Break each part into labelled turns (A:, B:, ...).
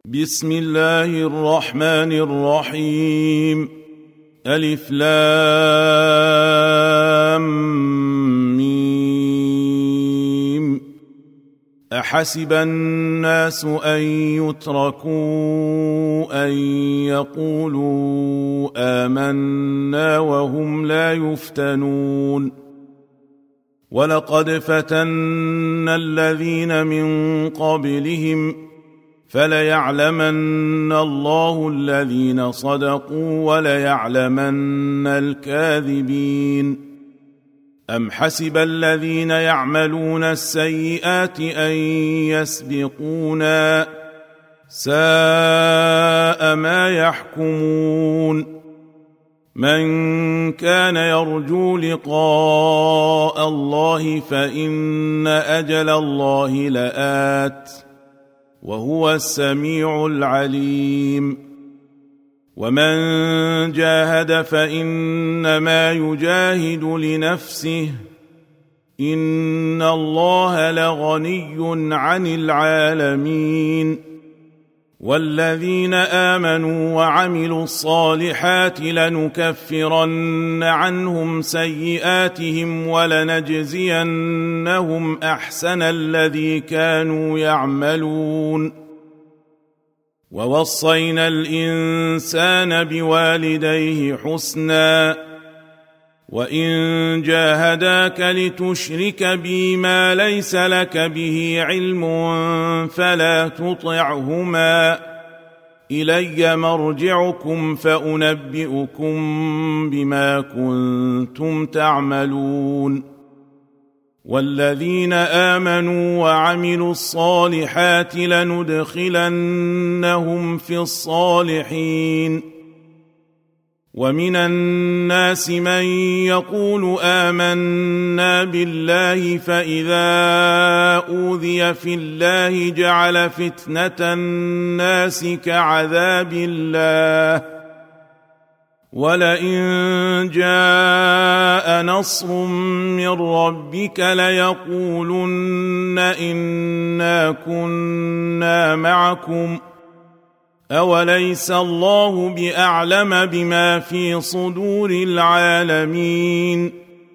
A: بسم الله الرحمن الرحيم. ألف لام ميم. أحسب الناس أن يتركوا أن يقولوا آمنا وهم لا يفتنون. ولقد فتنا الذين من قبلهم فليعلمن الله الذين صدقوا وليعلمن الكاذبين. أم حسب الذين يعملون السيئات أن يسبقونا ساء ما يحكمون. من كان يرجو لقاء الله فإن أجل الله لآت وهو السميع العليم. ومن جاهد فإنما يجاهد لنفسه إن الله لغني عن العالمين. والذين آمنوا وعملوا الصالحات لنكفرن عنهم سيئاتهم ولنجزينهم أحسن الذي كانوا يعملون. ووصينا الإنسان بوالديه حسنا وإن جاهداك لتشرك بي ما ليس لك به علم فلا تطعهما إلي مرجعكم فأنبئكم بما كنتم تعملون. والذين آمنوا وعملوا الصالحات لندخلنهم في الصالحين. ومن الناس من يقول آمنا بالله فإذا أوذي في الله جعل فتنة الناس كعذاب الله ولئن جاء نصر من ربك ليقولن إنا كنا معكم أوليس الله بأعلم بما في صدور العالمين.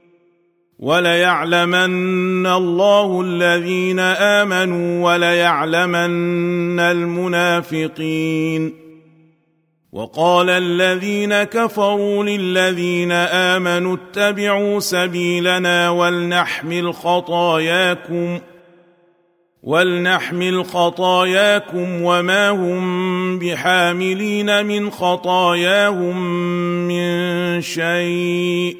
A: وليعلمن الله الذين آمنوا وليعلمن المنافقين. وقال الذين كفروا للذين آمنوا اتبعوا سبيلنا ولنحمل خطاياكم وما هم بحاملين من خطاياهم من شيء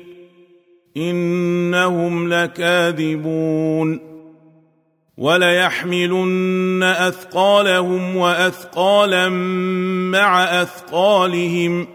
A: إنهم لكاذبون. وليحملن أثقالهم وأثقالا مع أثقالهم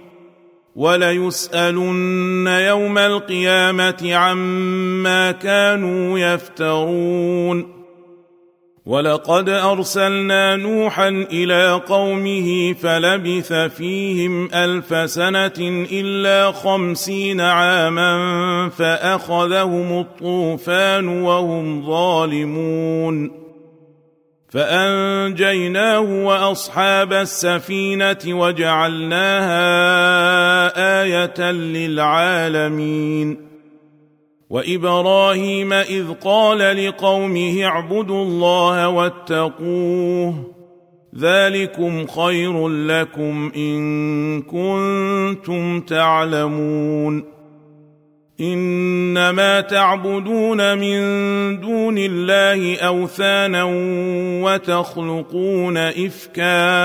A: وليسألن يوم القيامة عما كانوا يفترون. ولقد أرسلنا نوحا إلى قومه فلبث فيهم 1000 سنة إلا 50 عاما فأخذهم الطوفان وهم ظالمون فأنجيناه وأصحاب السفينة وجعلناها آية للعالمين. وإبراهيم إذ قال لقومه اعبدوا الله واتقوه ذلكم خير لكم إن كنتم تعلمون. إنما تعبدون من دون الله أوثانا وتخلقون إفكا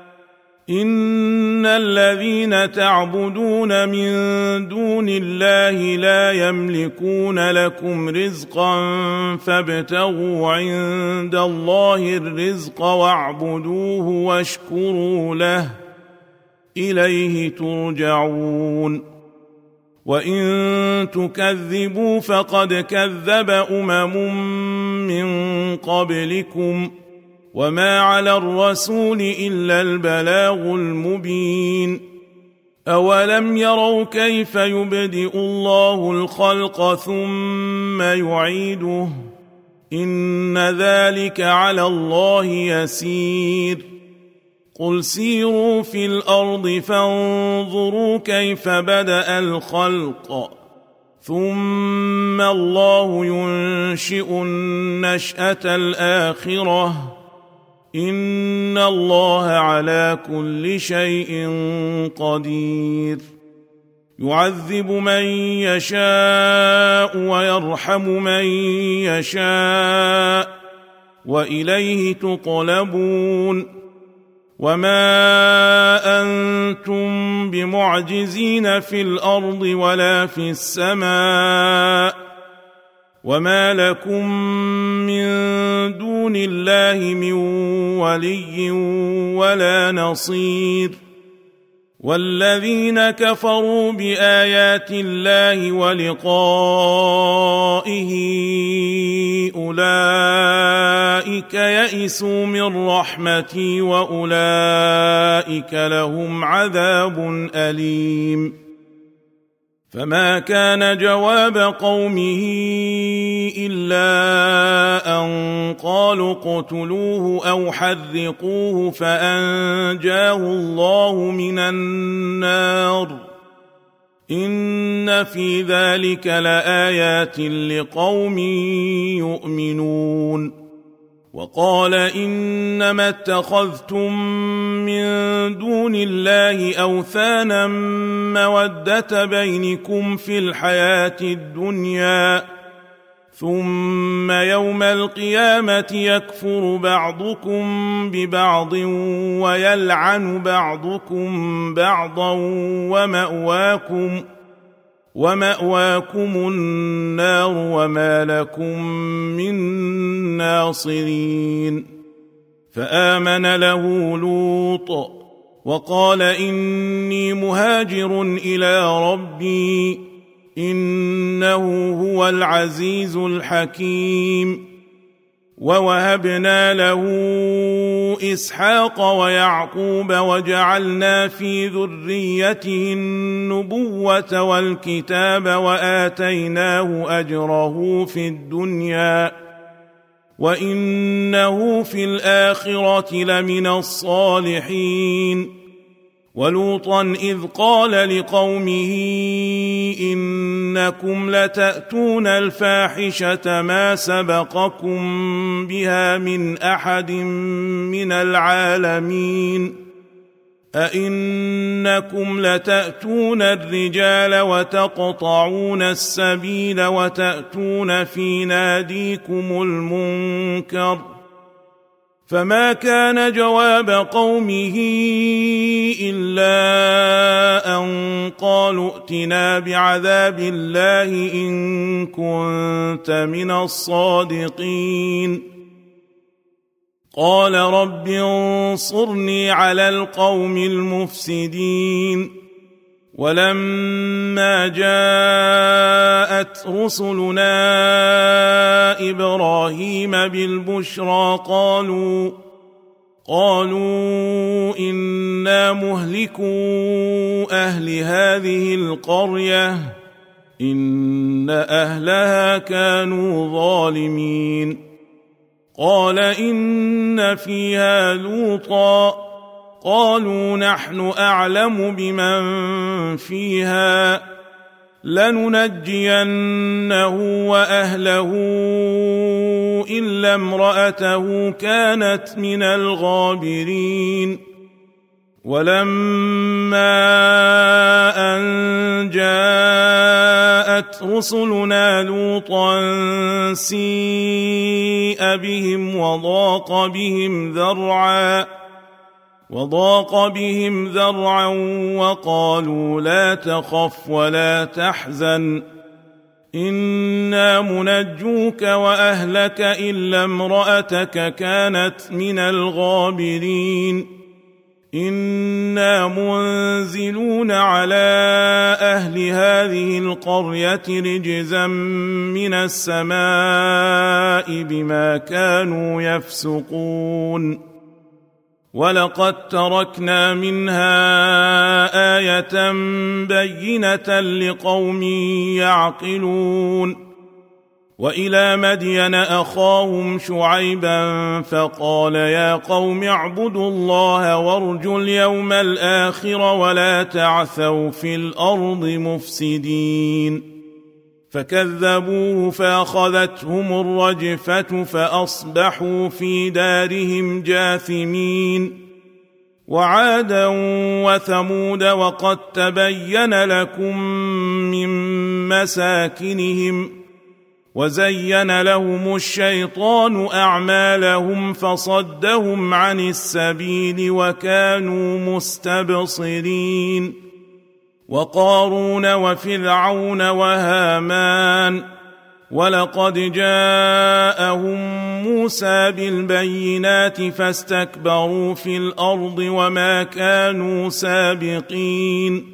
A: إن الذين تعبدون من دون الله لا يملكون لكم رزقا فابتغوا عند الله الرزق واعبدوه واشكروا له إليه ترجعون. وإن تكذبوا فقد كذب من قبلكم وما على الرسول إلا البلاغ المبين. أولم يروا كيف يبدئ الله الخلق ثم يعيده إن ذلك على الله يسير قل سيروا في الأرض فانظروا كيف بدأ الخلق ثم الله ينشئ النشأة الآخرة إن الله على كل شيء قدير يعذب من يشاء ويرحم من يشاء وإليه تقلبون وما أنتم بمعجزين في الأرض ولا في السماء وما لكم من دون الله من ولي ولا نصير والذين كفروا بآيات الله ولقائه أولئك يئسوا من رحمتي وأولئك لهم عذاب أليم فما كان جواب قومه إلا أن قالوا اقتلوه أو حرقوه فأنجاه الله من النار إن في ذلك لآيات لقوم يؤمنون وقال إنما اتخذتم من دون الله أوثانا مودة بينكم في الحياة الدنيا ثم يوم القيامة يكفر بعضكم ببعض ويلعن بعضكم بعضا ومأواكم النار وما لكم من ناصرين فآمن له لوط وقال إني مهاجر إلى ربي إنه هو العزيز الحكيم ووهبنا له إسحاق ويعقوب وجعلنا في ذريته النبوة والكتاب وآتيناه أجره في الدنيا وإنه في الآخرة لمن الصالحين ولوطا إذ قال لقومه إنكم لتأتون الفاحشة ما سبقكم بها من أحد من العالمين أئنكم لتأتون الرجال وتقطعون السبيل وتأتون في ناديكم المنكر فما كان جواب قومه إلا أن قالوا ائتنا بعذاب الله إن كنت من الصادقين قال رب انصرني على القوم المفسدين ولما جاءت رسلنا إبراهيم بالبشرى قالوا إنا مهلكو أهل هذه القرية إن أهلها كانوا ظالمين قال إن فيها لوطا قالوا نحن أعلم بمن فيها لننجينه وأهله إلا امرأته كانت من الغابرين ولما أن جاءت رسلنا لوطا سيء بهم وضاق بهم ذرعا وقالوا لا تخف ولا تحزن إنا منجوك وأهلك إلا امرأتك كانت من الغابرين إنا منزلون على أهل هذه القرية رجزا من السماء بما كانوا يفسقون ولقد تركنا منها آية بينة لقوم يعقلون وإلى مدين أخاهم شعيبا فقال يا قوم اعبدوا الله وارجوا اليوم الآخر ولا تعثوا في الأرض مفسدين فكذبوه فأخذتهم الرجفة فأصبحوا في دارهم جاثمين وعادا وثمود وقد تبين لكم من مساكنهم وزين لهم الشيطان أعمالهم فصدهم عن السبيل وكانوا مستبصرين وقارون وفرعون وهامان ولقد جاءهم موسى بالبينات فاستكبروا في الأرض وما كانوا سابقين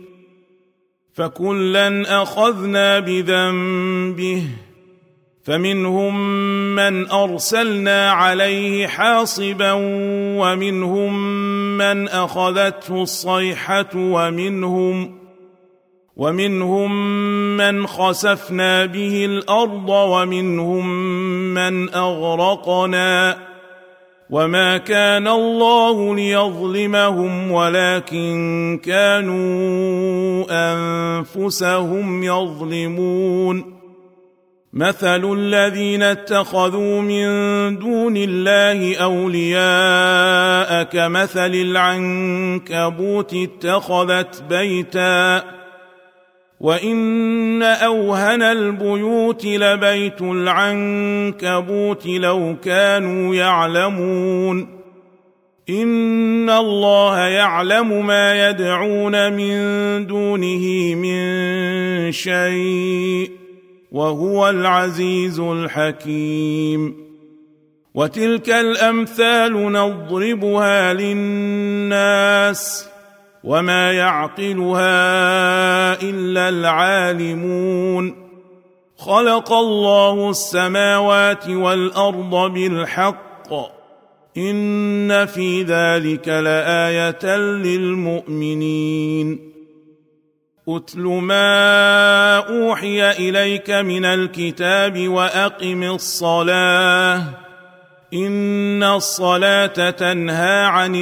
A: فكلا أخذنا بذنبه فمنهم من أرسلنا عليه حاصبا ومنهم من أخذته الصيحة ومنهم من خسفنا به الأرض ومنهم من أغرقنا وما كان الله ليظلمهم ولكن كانوا أنفسهم يظلمون مثل الذين اتخذوا من دون الله أولياء كمثل العنكبوت اتخذت بيتا وإن أوهن البيوت لبيت العنكبوت لو كانوا يعلمون إن الله يعلم ما يدعون من دونه من شيء وهو العزيز الحكيم وتلك الأمثال نضربها للناس وما يعقلها إلا العالمون خلق الله السماوات والأرض بالحق إن في ذلك لآية للمؤمنين أتل ما أوحي إليك من الكتاب وأقم الصلاة إن الصلاة تنهى عن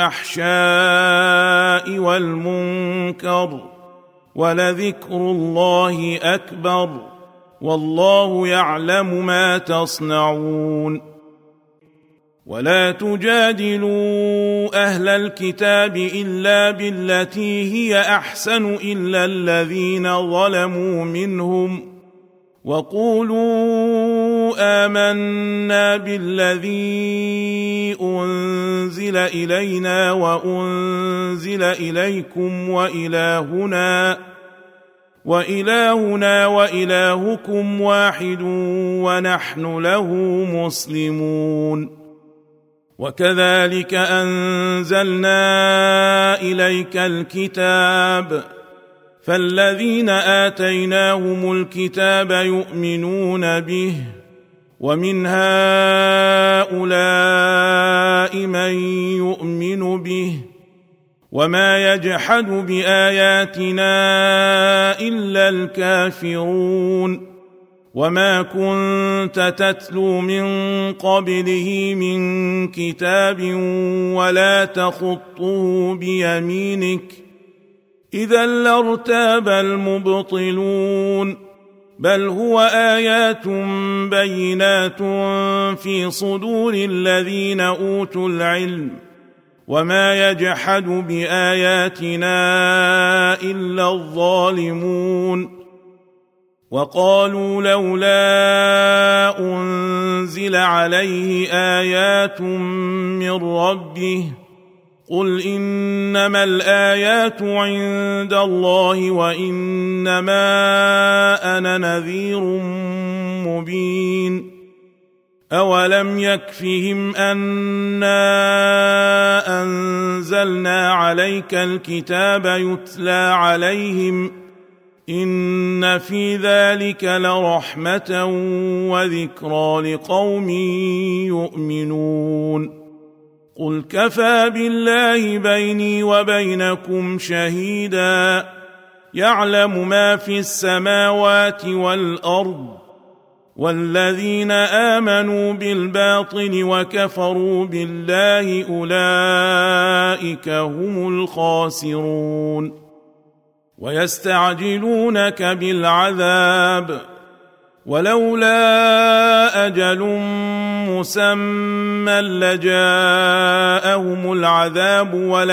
A: الفحشاء والمنكر ولذكر الله أكبر والله يعلم ما تصنعون ولا تجادلوا أهل الكتاب إلا بالتي هي أحسن إلا الذين ظلموا منهم وقولوا آمنا بالذي أنزل إلينا وأنزل إليكم وإلهنا وإلهكم واحد ونحن له مسلمون وكذلك أنزلنا إليك الكتاب فالذين آتيناهم الكتاب يؤمنون به ومن هؤلاء من يؤمن به وما يجحد بآياتنا إلا الكافرون وما كنت تتلو من قبله من كتاب ولا تخطه بيمينك إذا لارتاب المبطلون بل هو آيات بينات في صدور الذين أوتوا العلم وما يجحد بآياتنا إلا الظالمون وقالوا لولا أنزل عليه آيات من ربه قل إنما الآيات عند الله وإنما أنا نذير مبين أولم يكفهم أنا أنزلنا عليك الكتاب يتلى عليهم إن في ذلك لرحمة وذكرى لقوم يؤمنون قل كفى بالله بيني وبينكم شهيدا يعلم ما في السماوات والأرض والذين آمنوا بالباطل وكفروا بالله أولئك هم الخاسرون ويستعجلونك بالعذاب ولولا أجل مسمى لجاءهم العذاب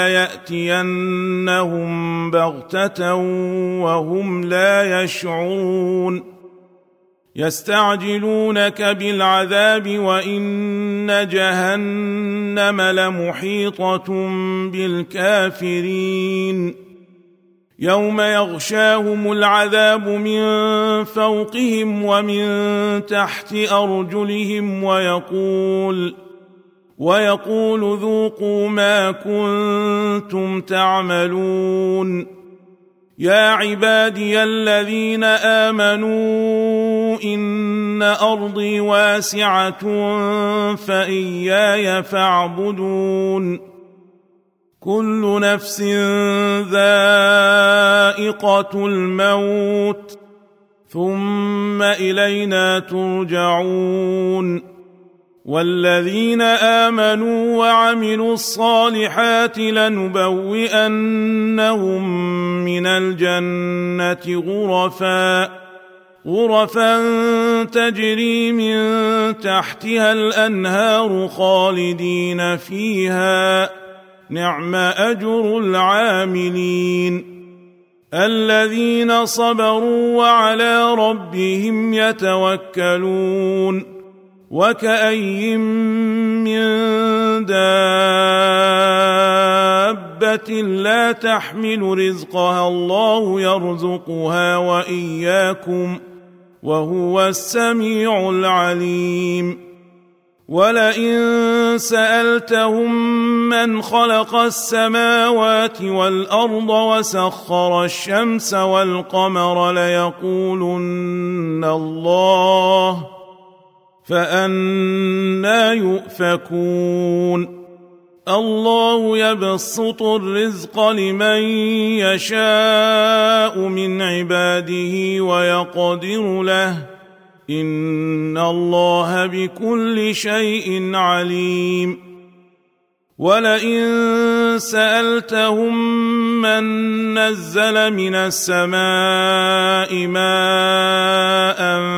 A: وليأتينهم بغتة وهم لا يشعرون يستعجلونك بالعذاب وإن جهنم لمحيطة بالكافرين يوم يغشاهم العذاب من فوقهم ومن تحت أرجلهم ويقول ذوقوا ما كنتم تعملون يا عبادي الذين آمنوا إن أرضي واسعة فإياي فاعبدون كل نفس ذائقة الموت ثم إلينا ترجعون والذين آمنوا وعملوا الصالحات لنبوئنهم من الجنة غرفا تجري من تحتها الأنهار خالدين فيها نعم أجر العاملين الذين صبروا وعلى ربهم يتوكلون وكأي من دابة لا تحمل رزقها الله يرزقها وإياكم وهو السميع العليم ولئن سألتهم من خلق السماوات والأرض وسخر الشمس والقمر ليقولن الله فأنى يؤفكون الله يبسط الرزق لمن يشاء من عباده ويقدر له إن الله بكل شيء عليم ولئن سألتهم من نزل من السماء ماء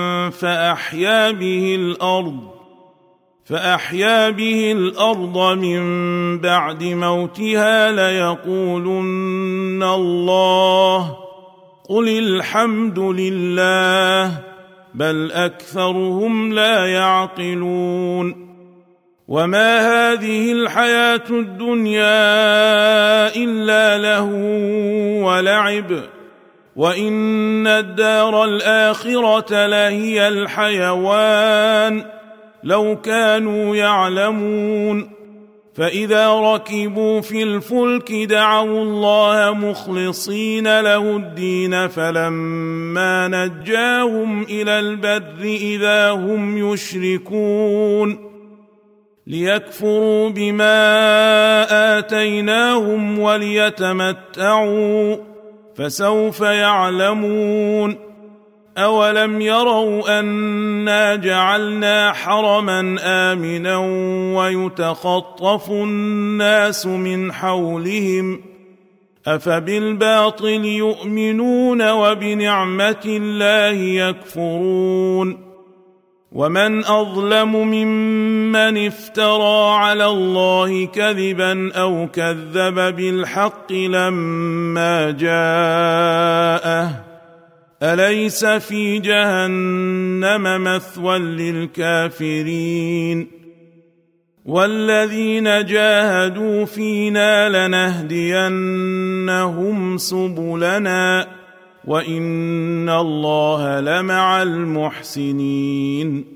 A: فأحيا به الأرض من بعد موتها ليقولن الله قل الحمد لله بل أكثرهم لا يعقلون وما هذه الحياة الدنيا إلا لهو ولعب وإن الدار الآخرة لهي الحيوان لو كانوا يعلمون فإذا ركبوا في الفلك دعوا الله مخلصين له الدين فلما نجاهم إلى البر إذا هم يشركون ليكفروا بما آتيناهم وليتمتعوا فسوف يعلمون أولم يروا أنا جعلنا حرما آمنا ويتخطف الناس من حولهم أفبالباطل يؤمنون وبنعمة الله يكفرون ومن أظلم ممن افترى على الله كذبا أو كذب بالحق لما جاءه أليس في جهنم مثوى للكافرين والذين جاهدوا فينا لنهدينهم سبلنا وإن الله لمع المحسنين